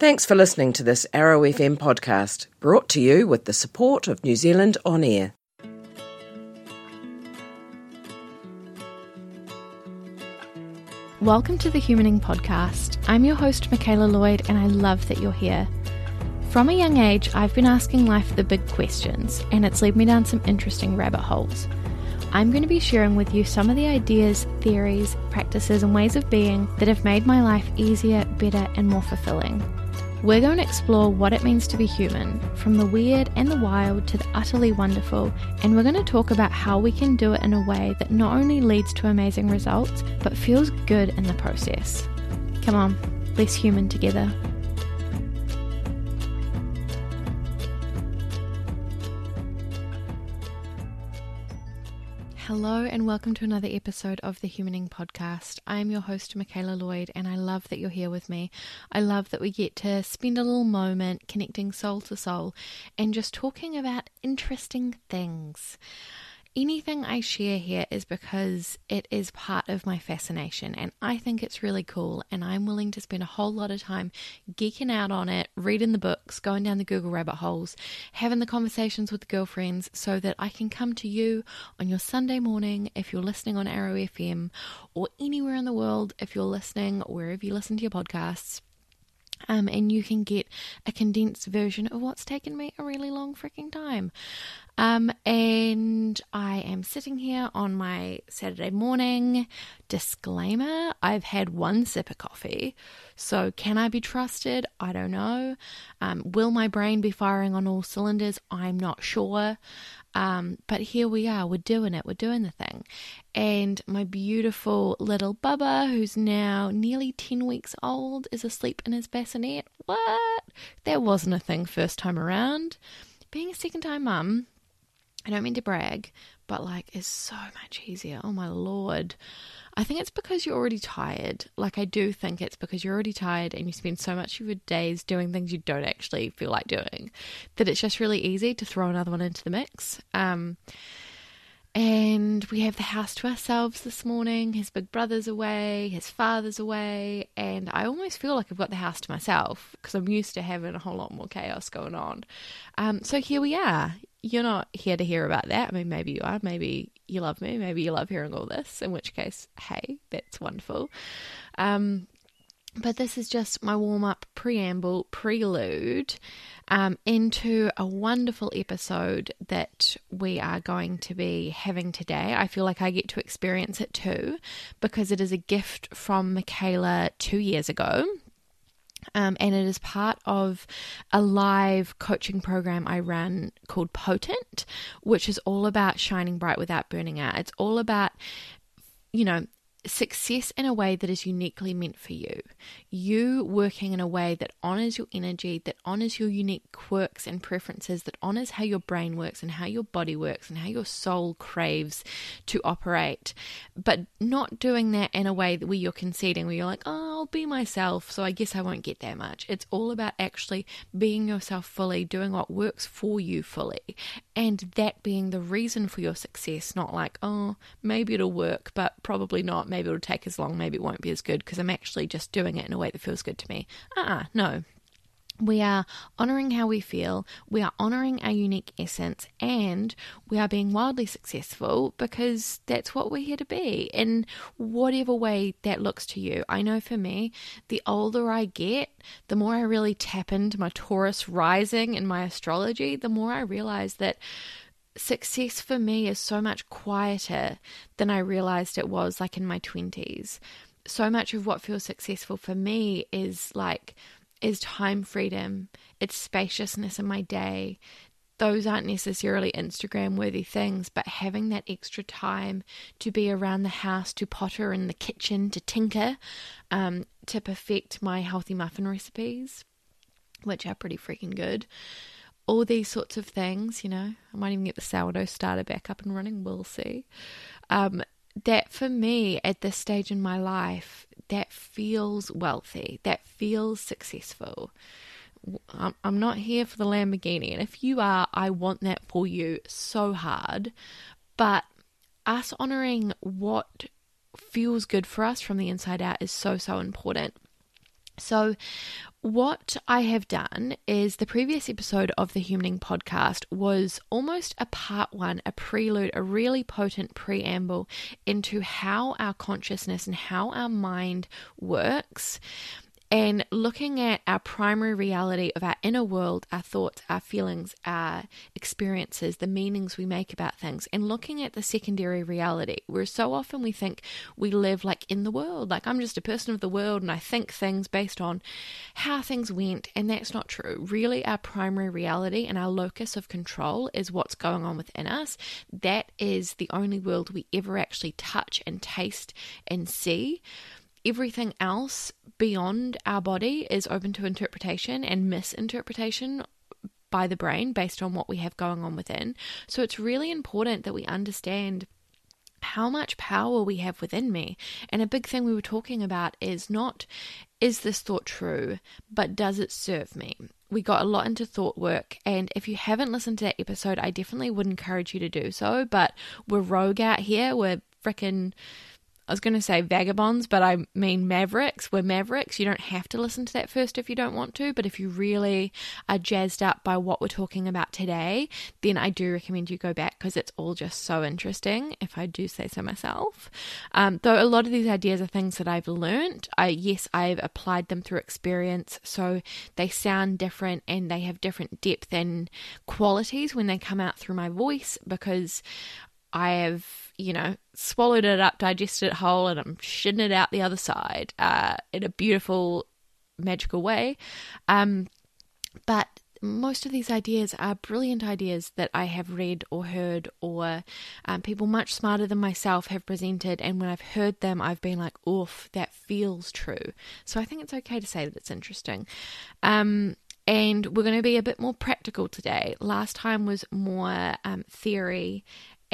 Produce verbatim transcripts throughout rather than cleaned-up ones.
Thanks for listening to this Arrow F M podcast, brought to you with the support of New Zealand On Air. Welcome to the Humaning Podcast. I'm your host, Michaela Lloyd, and I love that you're here. From a young age, I've been asking life the big questions, and it's led me down some interesting rabbit holes. I'm going to be sharing with you some of the ideas, theories, practices, and ways of being that have made my life easier, better, and more fulfilling. We're going to explore what it means to be human, from the weird and the wild to the utterly wonderful, and we're going to talk about how we can do it in a way that not only leads to amazing results, but feels good in the process. Come on, let's human together. Hello and welcome to another episode of the Humaning Podcast. I am your host, Michaela Lloyd, and I love that you're here with me. I love that we get to spend a little moment connecting soul to soul and just talking about interesting things. Anything I share here is because it is part of my fascination and I think it's really cool, and I'm willing to spend a whole lot of time geeking out on it, reading the books, going down the Google rabbit holes, having the conversations with the girlfriends so that I can come to you on your Sunday morning if you're listening on Arrow F M, or anywhere in the world if you're listening wherever you listen to your podcasts. Um, and you can get a condensed version of what's taken me a really long freaking time. Um, and I am sitting here on my Saturday morning. Disclaimer, I've had one sip of coffee, so can I be trusted? I don't know. Um, will my brain be firing on all cylinders? I'm not sure. Um, but here we are, we're doing it, we're doing the thing. And my beautiful little Bubba, who's now nearly ten weeks old, is asleep in his bassinet. What? That wasn't a thing first time around. Being a second time mum, I don't mean to brag, but like, is so much easier. Oh my Lord. I think it's because you're already tired. Like, I do think it's because you're already tired and you spend so much of your days doing things you don't actually feel like doing, that it's just really easy to throw another one into the mix. Um, and we have the house to ourselves this morning. His big brother's away, his father's away, and I almost feel like I've got the house to myself because I'm used to having a whole lot more chaos going on. Um, so here we are. You're not here to hear about that. I mean, maybe you are. Maybe you love me. Maybe you love hearing all this, in which case, hey, that's wonderful. Um, but this is just my warm-up preamble, prelude um, into a wonderful episode that we are going to be having today. I feel like I get to experience it too, because it is a gift from Michaela two years ago. Um, and it is part of a live coaching program I run called Potent, which is all about shining bright without burning out. It's all about, you know, success in a way that is uniquely meant for you. You working in a way that honors your energy, that honors your unique quirks and preferences, that honors how your brain works and how your body works and how your soul craves to operate, but not doing that in a way that where you're conceding, where you're like, oh, I'll be myself, so I guess I won't get that much. It's all about actually being yourself fully, doing what works for you fully, and that being the reason for your success, not like, oh, maybe it'll work, but probably not. Maybe it'll take as long, maybe it won't be as good because I'm actually just doing it in a way that feels good to me. Uh-uh, no. We are honoring how we feel, we are honoring our unique essence, and we are being wildly successful because that's what we're here to be in whatever way that looks to you. I know for me, the older I get, the more I really tap into my Taurus rising in my astrology, the more I realize that success for me is so much quieter than I realized it was like in my twenties. So much of what feels successful for me is like, is time freedom, it's spaciousness in my day. Those aren't necessarily Instagram worthy things, but having that extra time to be around the house, to potter in the kitchen, to tinker, um, to perfect my healthy muffin recipes, which are pretty freaking good. All these sorts of things, you know, I might even get the sourdough starter back up and running, we'll see. Um, that for me at this stage in my life, that feels wealthy, that feels successful. I'm, I'm not here for the Lamborghini, and if you are, I want that for you so hard. But us honoring what feels good for us from the inside out is so, so important. So what I have done is the previous episode of the Humaning podcast was almost a part one, a prelude, a really potent preamble into how our consciousness and how our mind works, and looking at our primary reality of our inner world, our thoughts, our feelings, our experiences, the meanings we make about things, and looking at the secondary reality, where so often we think we live like in the world, like I'm just a person of the world and I think things based on how things went, and that's not true. Really, our primary reality and our locus of control is what's going on within us. That is the only world we ever actually touch and taste and see. Everything else beyond our body is open to interpretation and misinterpretation by the brain based on what we have going on within. So it's really important that we understand how much power we have within me. And a big thing we were talking about is not, is this thought true, but does it serve me? We got a lot into thought work, and if you haven't listened to that episode, I definitely would encourage you to do so. But we're rogue out here. We're frickin'... I was going to say vagabonds, but I mean mavericks. We're mavericks. You don't have to listen to that first if you don't want to, but if you really are jazzed up by what we're talking about today, then I do recommend you go back, because it's all just so interesting, if I do say so myself. Um, though a lot of these ideas are things that I've learned. I, yes, I've applied them through experience, so they sound different and they have different depth and qualities when they come out through my voice, because I have, you know, swallowed it up, digested it whole, and I'm shitting it out the other side uh, in a beautiful, magical way. Um, but most of these ideas are brilliant ideas that I have read or heard, or um, people much smarter than myself have presented, and when I've heard them, I've been like, oof, that feels true. So I think it's okay to say that it's interesting. Um, and we're going to be a bit more practical today. Last time was more um, theory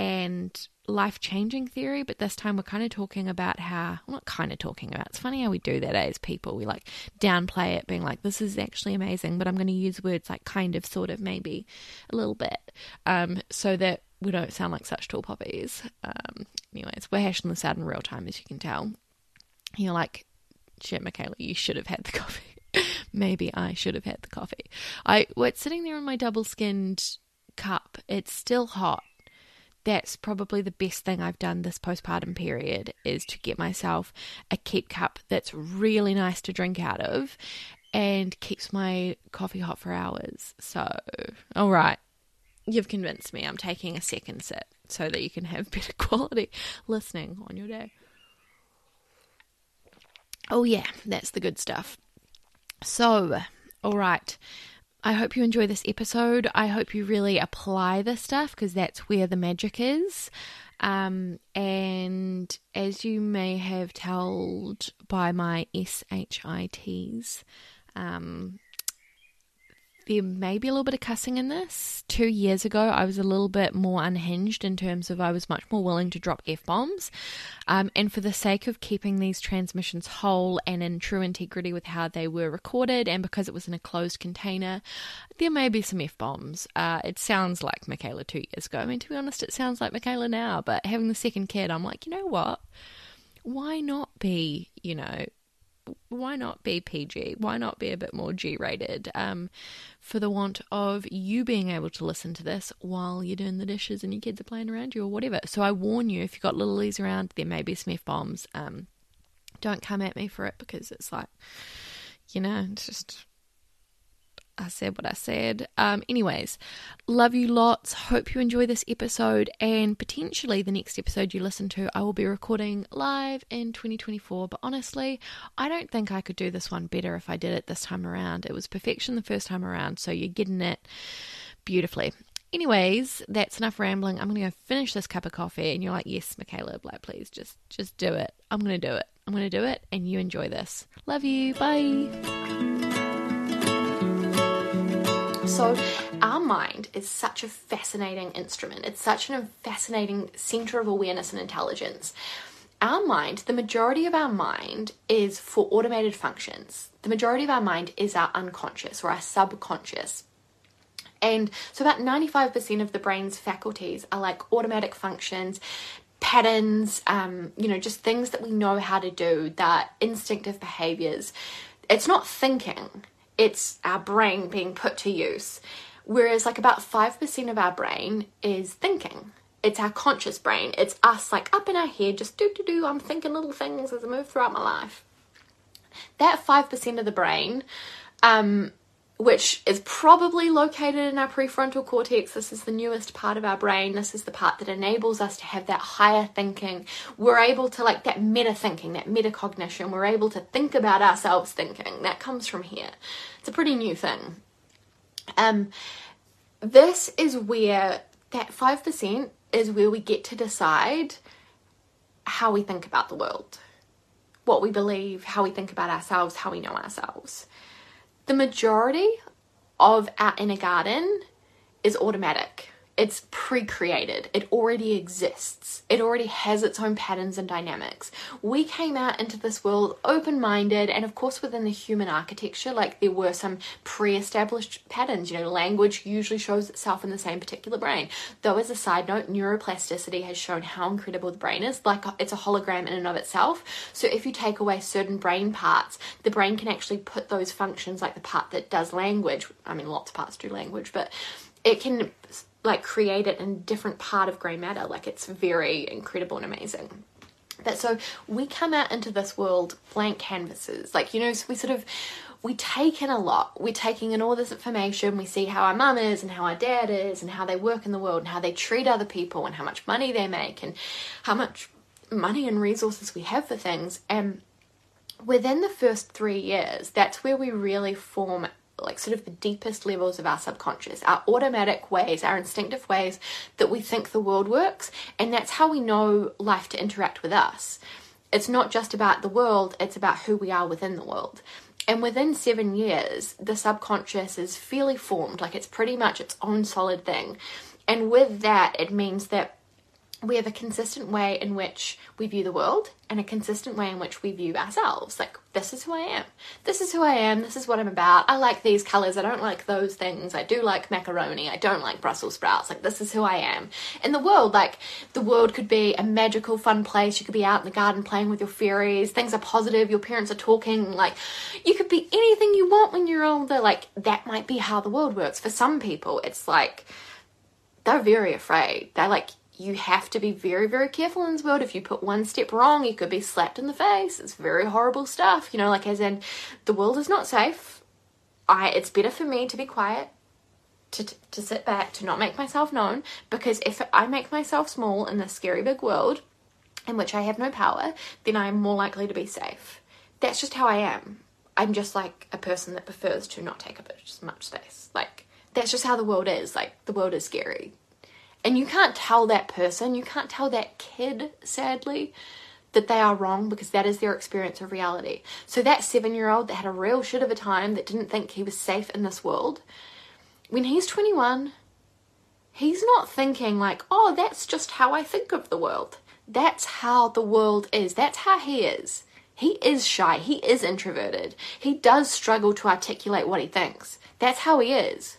and life-changing theory, but this time we're kind of talking about how, well, not kind of talking about, it's funny how we do that as people, we like downplay it, being like, this is actually amazing, but I'm going to use words like kind of, sort of, maybe, a little bit, um, so that we don't sound like such tall poppies. Um, anyways, we're hashing this out in real time, as you can tell. You're like, shit, Michaela, you should have had the coffee. Maybe I should have had the coffee. I, well, it's sitting there in my double-skinned cup. It's still hot. That's probably the best thing I've done this postpartum period, is to get myself a keep cup that's really nice to drink out of and keeps my coffee hot for hours. So, all right, you've convinced me. I'm taking a second sip so that you can have better quality listening on your day. Oh yeah, that's the good stuff. So, all right. I hope you enjoy this episode. I hope you really apply this stuff, because that's where the magic is. Um, and as you may have told by my S H I Ts, um, there may be a little bit of cussing in this. Two years ago, I was a little bit more unhinged in terms of I was much more willing to drop F-bombs. Um, and for the sake of keeping these transmissions whole and in true integrity with how they were recorded, and because it was in a closed container, there may be some F-bombs. Uh, it sounds like Michaela two years ago. I mean, to be honest, it sounds like Michaela now. But having the second kid, I'm like, you know what? Why not be, you know... why not be P G? Why not be a bit more G-rated? Um, for the want of you being able to listen to this while you're doing the dishes and your kids are playing around you or whatever. So I warn you, if you've got littlies around, there may be some F-bombs. Um, don't come at me for it, because it's like, you know, it's just... I said what I said. Um, anyways, love you lots. Hope you enjoy this episode, and potentially the next episode you listen to, I will be recording live in twenty twenty-four. But honestly, I don't think I could do this one better if I did it this time around. It was perfection the first time around, so you're getting it beautifully. Anyways, that's enough rambling. I'm going to go finish this cup of coffee, and you're like, yes, Michaela, like, please just, just do it. I'm going to do it. I'm going to do it, and you enjoy this. Love you. Bye. So our mind is such a fascinating instrument. It's such a fascinating center of awareness and intelligence. Our mind, the majority of our mind is for automated functions. The majority of our mind is our unconscious or our subconscious. And so about ninety-five percent of the brain's faculties are like automatic functions, patterns, um, you know, just things that we know how to do, that instinctive behaviors. it's not thinking, it's our brain being put to use. Whereas like about five percent of our brain is thinking. It's our conscious brain. It's us like up in our head, just do do do, I'm thinking little things as I move throughout my life. That five percent of the brain, um, which is probably located in our prefrontal cortex, this is the newest part of our brain, this is the part that enables us to have that higher thinking. We're able to, like, that meta thinking, that metacognition, we're able to think about ourselves thinking. That comes from here. It's a pretty new thing. Um, this is where that five percent is where we get to decide how we think about the world, what we believe, how we think about ourselves, how we know ourselves. The majority of our inner garden is automatic. It's pre-created. It already exists. It already has its own patterns and dynamics. We came out into this world open-minded, and of course within the human architecture, like there were some pre-established patterns. You know, language usually shows itself in the same particular brain. Though as a side note, neuroplasticity has shown how incredible the brain is. Like it's a hologram in and of itself. So if you take away certain brain parts, the brain can actually put those functions, like the part that does language. I mean, lots of parts do language, but it can like create it in a different part of grey matter. Like it's very incredible and amazing. But so we come out into this world blank canvases. Like, you know, so we sort of, we take in a lot. We're taking in all this information. We see how our mum is and how our dad is and how they work in the world and how they treat other people and how much money they make and how much money and resources we have for things. And within the first three years, that's where we really form like sort of the deepest levels of our subconscious, our automatic ways, our instinctive ways that we think the world works, and that's how we know life to interact with us. It's not just about the world, it's about who we are within the world. And within seven years, the subconscious is fairly formed, like it's pretty much its own solid thing. And with that, it means that we have a consistent way in which we view the world and a consistent way in which we view ourselves. Like, this is who I am. This is who I am. This is what I'm about. I like these colours. I don't like those things. I do like macaroni. I don't like Brussels sprouts. Like, this is who I am. In the world, like, the world could be a magical, fun place. You could be out in the garden playing with your fairies. Things are positive. Your parents are talking. Like, you could be anything you want when you're older. Like, that might be how the world works. For some people, it's like, they're very afraid. They're like, you have to be very, very careful in this world. If you put one step wrong, you could be slapped in the face. It's very horrible stuff, you know, like as in the world is not safe. I, it's better for me to be quiet, to, to sit back, to not make myself known, because if I make myself small in this scary big world in which I have no power, then I'm more likely to be safe. That's just how I am. I'm just like a person that prefers to not take up as much space. Like, that's just how the world is. Like, the world is scary. And you can't tell that person, you can't tell that kid, sadly, that they are wrong, because that is their experience of reality. So that seven-year-old that had a real shit of a time, that didn't think he was safe in this world, when he's twenty-one, he's not thinking like, oh, that's just how I think of the world. That's how the world is. That's how he is. He is shy. He is introverted. He does struggle to articulate what he thinks. That's how he is.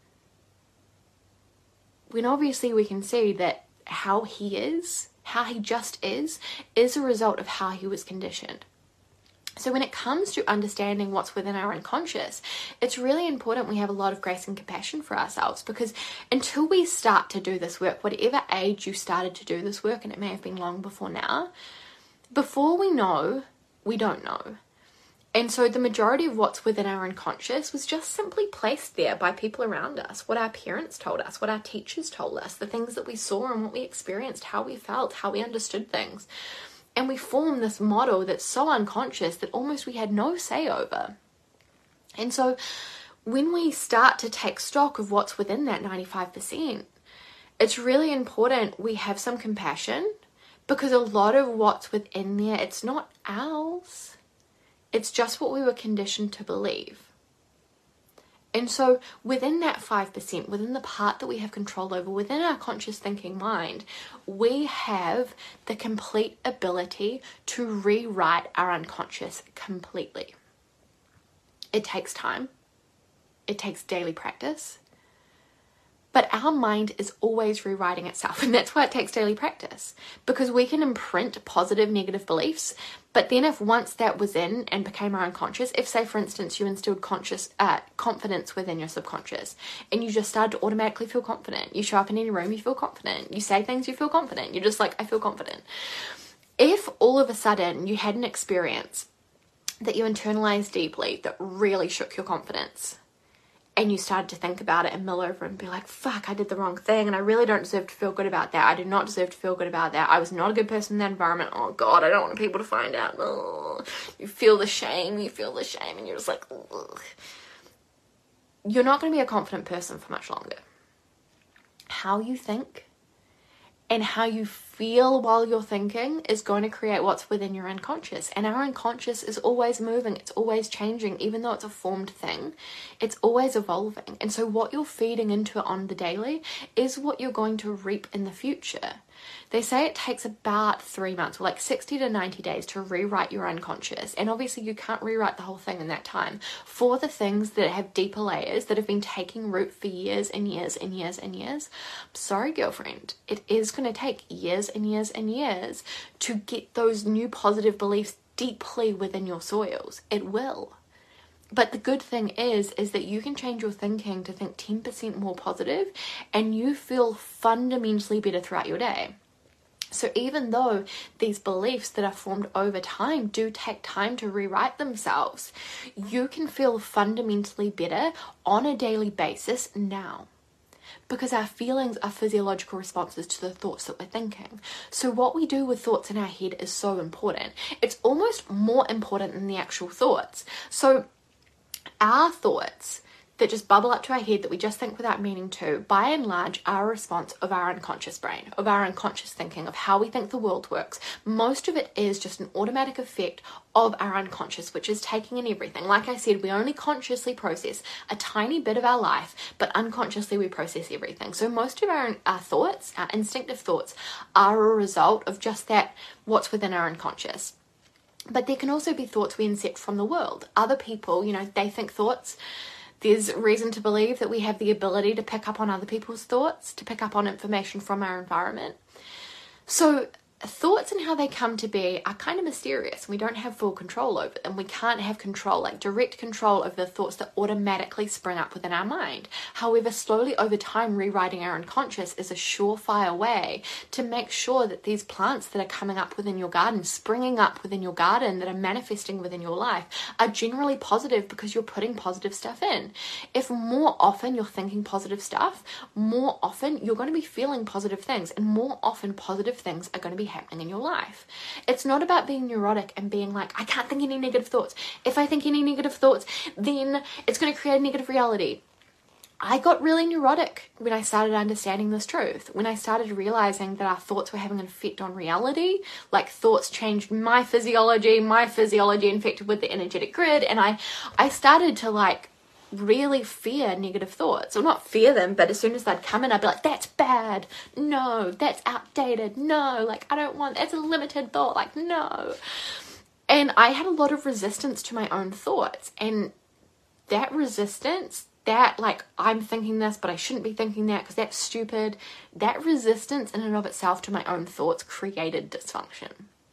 When obviously we can see that how he is, how he just is, is a result of how he was conditioned. So when it comes to understanding what's within our unconscious, it's really important we have a lot of grace and compassion for ourselves, because until we start to do this work, whatever age you started to do this work, and it may have been long before now, before we know, we don't know. And so the majority of what's within our unconscious was just simply placed there by people around us, what our parents told us, what our teachers told us, the things that we saw and what we experienced, how we felt, how we understood things. And we form this model that's so unconscious that almost we had no say over. And so when we start to take stock of what's within that ninety-five percent, it's really important we have some compassion, because a lot of what's within there, it's not ours. It's just what we were conditioned to believe. And so within that five percent, within the part that we have control over, within our conscious thinking mind, we have the complete ability to rewrite our unconscious completely. It takes time. It takes daily practice. But our mind is always rewriting itself, and that's why it takes daily practice, because we can imprint positive, negative beliefs, but then if once that was in and became our unconscious, if say for instance you instilled conscious uh, confidence within your subconscious, and you just started to automatically feel confident, you show up in any room, you feel confident, you say things, you feel confident, you're just like, I feel confident. If all of a sudden you had an experience that you internalized deeply that really shook your confidence, and you started to think about it and mill over and be like, fuck, I did the wrong thing and I really don't deserve to feel good about that. I do not deserve to feel good about that. I was not a good person in that environment. Oh God, I don't want people to find out. Ugh. You feel the shame, you feel the shame and you're just like, ugh. You're not going to be a confident person for much longer. How you think and how you feel while you're thinking is going to create what's within your unconscious. And our unconscious is always moving. It's always changing. Even though it's a formed thing, it's always evolving. And so what you're feeding into it on the daily is what you're going to reap in the future. They say it takes about three months, or like sixty to ninety days to rewrite your unconscious. And obviously you can't rewrite the whole thing in that time. For the things that have deeper layers, that have been taking root for years and years and years and years, I'm sorry, girlfriend, it is going to take years and years and years to get those new positive beliefs deeply within your soils. It will. But the good thing is, is that you can change your thinking to think ten percent more positive and you feel fundamentally better throughout your day. So even though these beliefs that are formed over time do take time to rewrite themselves, you can feel fundamentally better on a daily basis now. Because our feelings are physiological responses to the thoughts that we're thinking. So what we do with thoughts in our head is so important. It's almost more important than the actual thoughts. So our thoughts that just bubble up to our head that we just think without meaning to, by and large, are a response of our unconscious brain, of our unconscious thinking, of how we think the world works. Most of it is just an automatic effect of our unconscious, which is taking in everything. Like I said, we only consciously process a tiny bit of our life, but unconsciously we process everything. So most of our, our thoughts, our instinctive thoughts, are a result of just that, what's within our unconscious. But there can also be thoughts we incept from the world. Other people, you know, they think thoughts. There's reason to believe that we have the ability to pick up on other people's thoughts, to pick up on information from our environment. So thoughts and how they come to be are kind of mysterious. We don't have full control over them. We can't have control, like direct control over the thoughts that automatically spring up within our mind. However, slowly over time, rewriting our unconscious is a surefire way to make sure that these plants that are coming up within your garden, springing up within your garden, that are manifesting within your life, are generally positive because you're putting positive stuff in. If more often you're thinking positive stuff, more often you're going to be feeling positive things, and more often positive things are going to be happening in your life. It's not about being neurotic and being like, I can't think any negative thoughts. If I think any negative thoughts, then it's going to create a negative reality. I got really neurotic when I started understanding this truth. When I started realizing that our thoughts were having an effect on reality, like thoughts changed my physiology, my physiology infected with the energetic grid, and I, I started to like really fear negative thoughts. Or not fear them, but as soon as they'd come in, I'd be like, that's bad. No, that's outdated. No, like I don't want, that's a limited thought. Like, no. And I had a lot of resistance to my own thoughts. And that resistance, that like, I'm thinking this, but I shouldn't be thinking that because that's stupid. That resistance in and of itself to my own thoughts created dysfunction.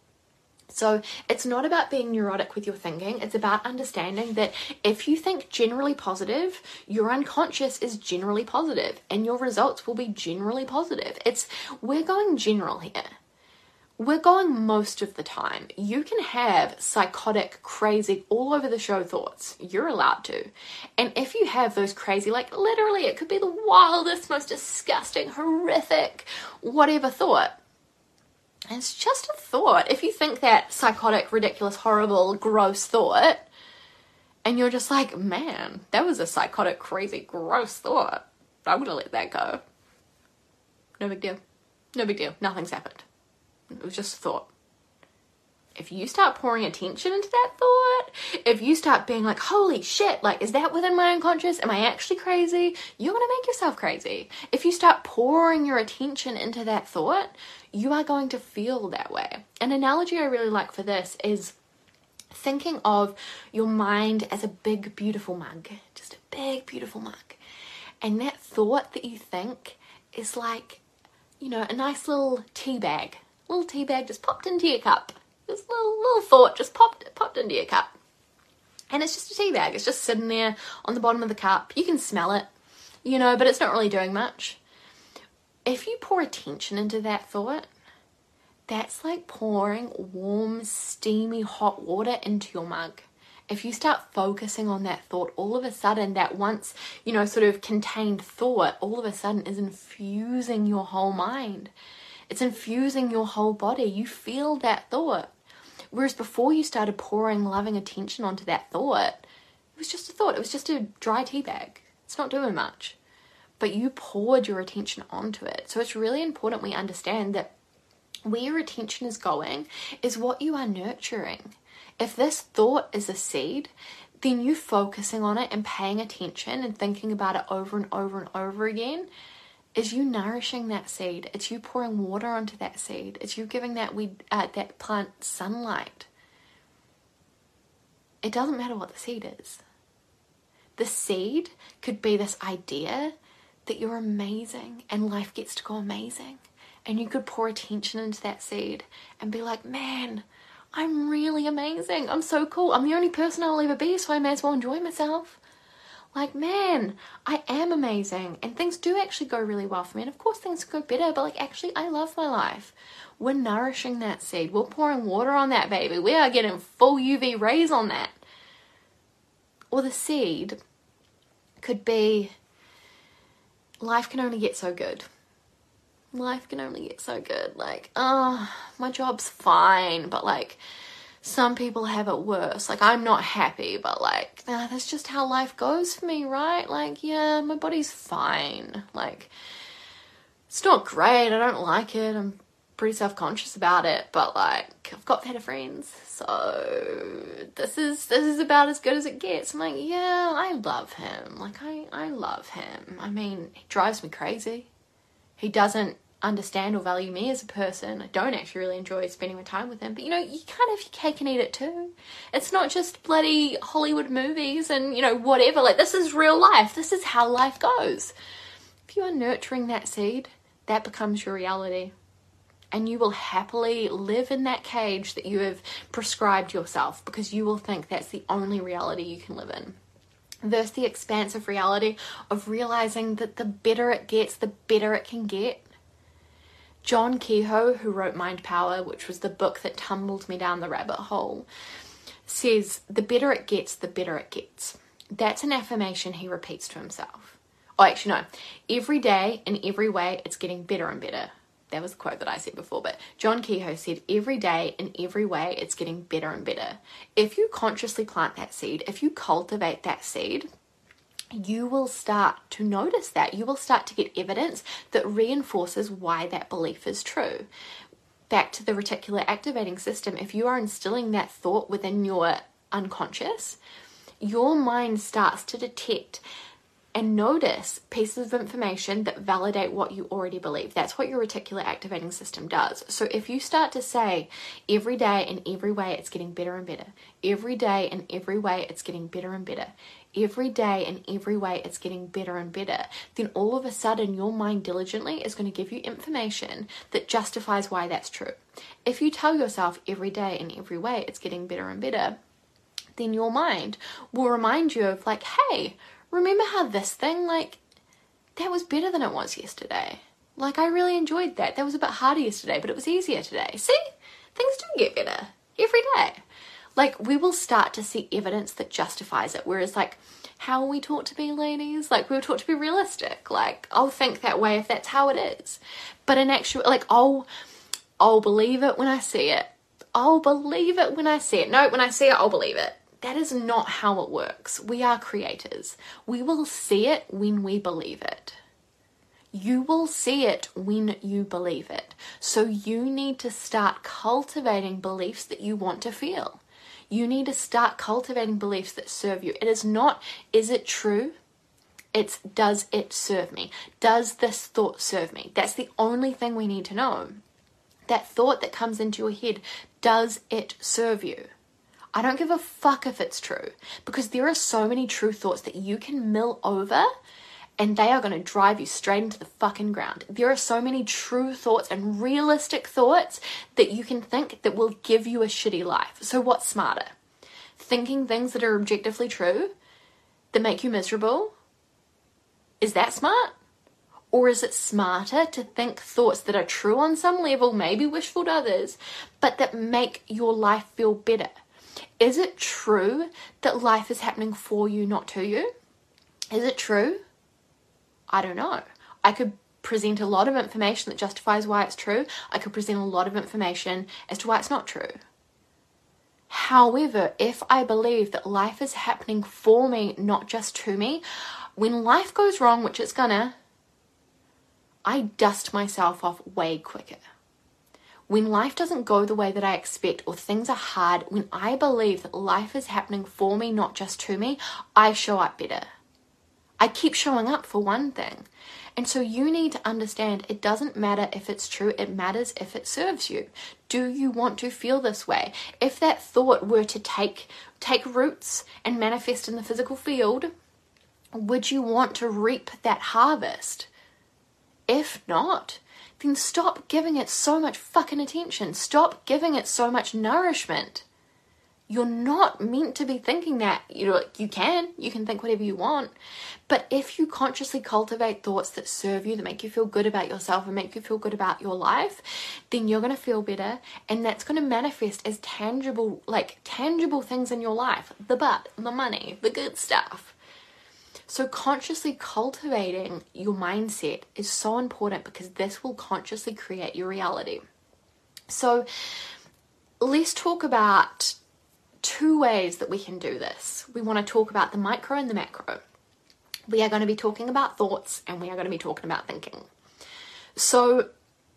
So it's not about being neurotic with your thinking. It's about understanding that if you think generally positive, your unconscious is generally positive and your results will be generally positive. It's, we're going general here. We're going most of the time. You can have psychotic, crazy, all over the show thoughts. You're allowed to. And if you have those crazy, like literally it could be the wildest, most disgusting, horrific, whatever thought. It's just a thought. If you think that psychotic, ridiculous, horrible, gross thought, and you're just like, man, that was a psychotic, crazy, gross thought, I'm going to let that go. No big deal. No big deal. Nothing's happened. It was just a thought. If you start pouring attention into that thought, if you start being like, holy shit, like, is that within my unconscious? Am I actually crazy? You're going to make yourself crazy. If you start pouring your attention into that thought, you are going to feel that way. An analogy I really like for this is thinking of your mind as a big, beautiful mug. Just a big, beautiful mug. And that thought that you think is like, you know, a nice little tea bag. Little tea bag just popped into your cup. This little, little thought just popped, popped into your cup. And it's just a tea bag. It's just sitting there on the bottom of the cup. You can smell it, you know, but it's not really doing much. If you pour attention into that thought, that's like pouring warm, steamy, hot water into your mug. If you start focusing on that thought, all of a sudden that once, you know, sort of contained thought, all of a sudden is infusing your whole mind. It's infusing your whole body. You feel that thought. Whereas before you started pouring loving attention onto that thought, it was just a thought. It was just a dry tea bag. It's not doing much. But you poured your attention onto it. So it's really important we understand that where your attention is going is what you are nurturing. If this thought is a seed, then you focusing on it and paying attention and thinking about it over and over and over again is you nourishing that seed. It's you pouring water onto that seed. It's you giving that weed, uh, that plant sunlight. It doesn't matter what the seed is. The seed could be this idea that you're amazing and life gets to go amazing. And you could pour attention into that seed and be like, man, I'm really amazing. I'm so cool. I'm the only person I'll ever be, so I may as well enjoy myself. Like, man, I am amazing. And things do actually go really well for me. And of course things go better, but like, actually, I love my life. We're nourishing that seed. We're pouring water on that baby. We are getting full U V rays on that. Or the seed could be, life can only get so good. Life can only get so good. Like, oh, my job's fine, but like, some people have it worse. Like, I'm not happy, but like, uh, that's just how life goes for me, right? Like, yeah, my body's fine. Like, it's not great. I don't like it. I'm pretty self-conscious about it, but like, I've got better friends. So this is, this is about as good as it gets. I'm like, yeah, I love him. Like, I, I love him. I mean, he drives me crazy. He doesn't understand or value me as a person. I don't actually really enjoy spending my time with him, but you know, you can't have your cake and eat it too. It's not just bloody Hollywood movies and, you know, whatever. Like, this is real life. This is how life goes. If you are nurturing that seed, that becomes your reality, and you will happily live in that cage that you have prescribed yourself, because you will think that's the only reality you can live in. Versus the expansive reality of realizing that the better it gets, the better it can get. John Kehoe, who wrote Mind Power, which was the book that tumbled me down the rabbit hole, says the better it gets, the better it gets. That's an affirmation he repeats to himself. Oh, actually, no. Every day, in every way, it's getting better and better. That was the quote that I said before, but John Kehoe said, every day, in every way, it's getting better and better. If you consciously plant that seed, if you cultivate that seed, you will start to notice that. You will start to get evidence that reinforces why that belief is true. Back to the reticular activating system, if you are instilling that thought within your unconscious, your mind starts to detect and notice pieces of information that validate what you already believe. That's what your reticular activating system does. So if you start to say, every day in every way it's getting better and better, every day in every way it's getting better and better, every day in every way it's getting better and better, then all of a sudden your mind diligently is going to give you information that justifies why that's true. If you tell yourself every day in every way it's getting better and better, then your mind will remind you of like, hey, remember how this thing, like, that was better than it was yesterday. Like, I really enjoyed that. That was a bit harder yesterday, but it was easier today. See? Things do get better every day. Like, we will start to see evidence that justifies it. Whereas, like, how are we taught to be, ladies? Like, we were taught to be realistic. Like, I'll think that way if that's how it is. But in actual, like, I'll, I'll believe it when I see it. I'll believe it when I see it. No, when I see it, I'll believe it. That is not how it works. We are creators. We will see it when we believe it. You will see it when you believe it. So you need to start cultivating beliefs that you want to feel. You need to start cultivating beliefs that serve you. It is not, is it true? It's, does it serve me? Does this thought serve me? That's the only thing we need to know. That thought that comes into your head, does it serve you? I don't give a fuck if it's true, because there are so many true thoughts that you can mill over and they are going to drive you straight into the fucking ground. There are so many true thoughts and realistic thoughts that you can think that will give you a shitty life. So what's smarter? Thinking things that are objectively true that make you miserable? Is that smart? Or is it smarter to think thoughts that are true on some level, maybe wishful to others, but that make your life feel better? Is it true that life is happening for you, not to you? Is it true? I don't know. I could present a lot of information that justifies why it's true. I could present a lot of information as to why it's not true. However, if I believe that life is happening for me, not just to me, when life goes wrong, which it's gonna, I dust myself off way quicker. When life doesn't go the way that I expect or things are hard, when I believe that life is happening for me, not just to me, I show up better. I keep showing up for one thing. And so you need to understand it doesn't matter if it's true, it matters if it serves you. Do you want to feel this way? If that thought were to take take roots and manifest in the physical field, would you want to reap that harvest? If not, then stop giving it so much fucking attention. Stop giving it so much nourishment. You're not meant to be thinking that. You know, you can, you can think whatever you want. But if you consciously cultivate thoughts that serve you, that make you feel good about yourself and make you feel good about your life, then you're going to feel better. And that's going to manifest as tangible, like tangible things in your life. The butt, the money, the good stuff. So consciously cultivating your mindset is so important because this will consciously create your reality. So let's talk about two ways that we can do this. We want to talk about the micro and the macro. We are going to be talking about thoughts and we are going to be talking about thinking. So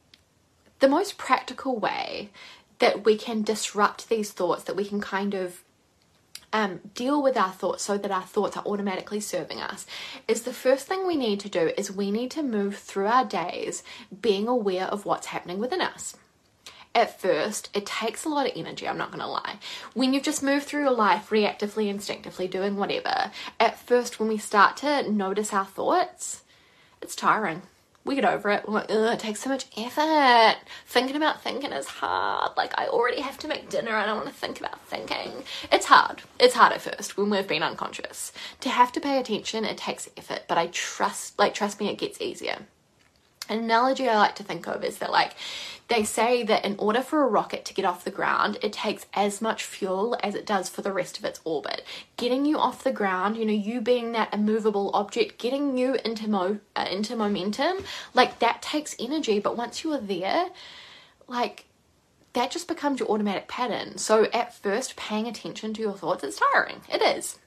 the most practical way that we can disrupt these thoughts, that we can kind of Um, deal with our thoughts so that our thoughts are automatically serving us, is the first thing we need to do is we need to move through our days being aware of what's happening within us. At first, it takes a lot of energy, I'm not going to lie. When you've just moved through your life reactively, instinctively, doing whatever, at first when we start to notice our thoughts, it's tiring. We get over it. We're like, ugh, it takes so much effort. Thinking about thinking is hard. Like, I already have to make dinner. I don't want to think about thinking. It's hard. It's hard at first when we've been unconscious. To have to pay attention, it takes effort. But I trust, like, trust me, it gets easier. An analogy I like to think of is that, like, they say that in order for a rocket to get off the ground, it takes as much fuel as it does for the rest of its orbit. Getting you off the ground, you know, you being that immovable object, getting you into mo uh, into momentum, like, that takes energy. But once you are there, like, that just becomes your automatic pattern. So at first, paying attention to your thoughts, it's tiring. It is.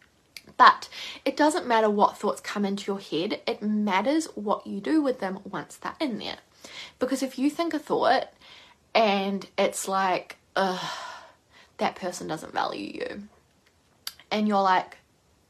But it doesn't matter what thoughts come into your head. It matters what you do with them once they're in there. Because if you think a thought and it's like, ugh, that person doesn't value you. And you're like,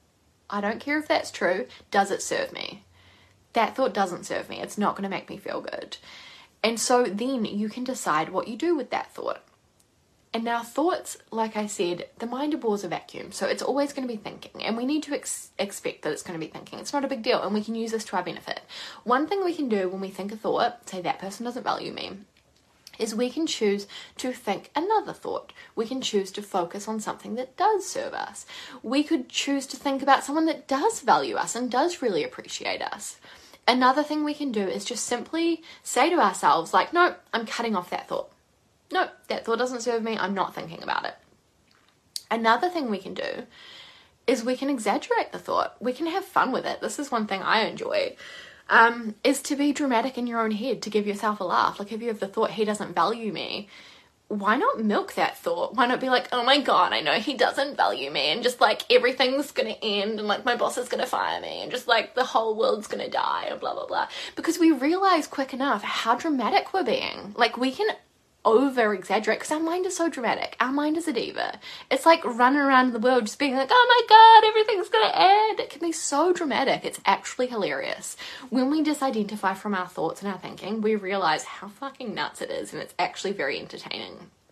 I don't care if that's true. Does it serve me? That thought doesn't serve me. It's not going to make me feel good. And so then you can decide what you do with that thought. And now thoughts, like I said, the mind abhors a vacuum, so it's always going to be thinking, and we need to ex expect that it's going to be thinking. It's not a big deal, and we can use this to our benefit. One thing we can do when we think a thought, say that person doesn't value me, is we can choose to think another thought. We can choose to focus on something that does serve us. We could choose to think about someone that does value us and does really appreciate us. Another thing we can do is just simply say to ourselves, like, no, I'm cutting off that thought. No, that thought doesn't serve me. I'm not thinking about it. Another thing we can do is we can exaggerate the thought. We can have fun with it. This is one thing I enjoy, um, is to be dramatic in your own head, to give yourself a laugh. Like, if you have the thought, he doesn't value me, why not milk that thought? Why not be like, oh my God, I know he doesn't value me, and just like everything's gonna end, and like my boss is gonna fire me, and just like the whole world's gonna die, and blah, blah, blah. Because we realize quick enough how dramatic we're being. Like, we can over exaggerate because our mind is so dramatic. Our mind is a diva. It's like running around the world just being like, oh my God, everything's gonna end. It can be so dramatic. It's actually hilarious. When we disidentify from our thoughts and our thinking, we realize how fucking nuts it is, and it's actually very entertaining.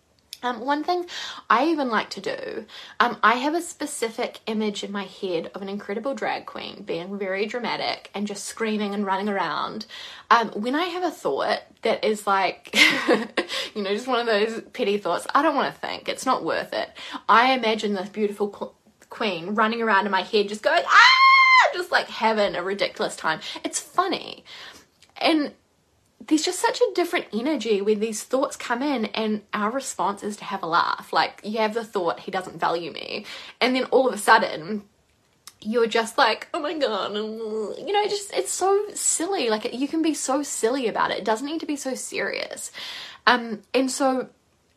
Um, one thing I even like to do, um, I have a specific image in my head of an incredible drag queen being very dramatic and just screaming and running around. Um, when I have a thought that is like, you know, just one of those petty thoughts, I don't want to think, it's not worth it. I imagine this beautiful qu- queen running around in my head just going, ah, just like having a ridiculous time. It's funny. And there's just such a different energy when these thoughts come in and our response is to have a laugh. Like, you have the thought, he doesn't value me. And then all of a sudden, you're just like, oh my God. You know, just, it's so silly. Like, you can be so silly about it. It doesn't need to be so serious. Um, and so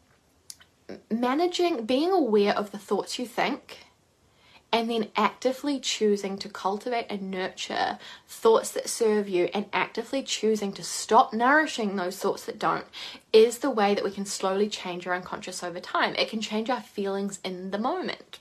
managing, being aware of the thoughts you think, and then actively choosing to cultivate and nurture thoughts that serve you and actively choosing to stop nourishing those thoughts that don't is the way that we can slowly change our unconscious over time. It can change our feelings in the moment.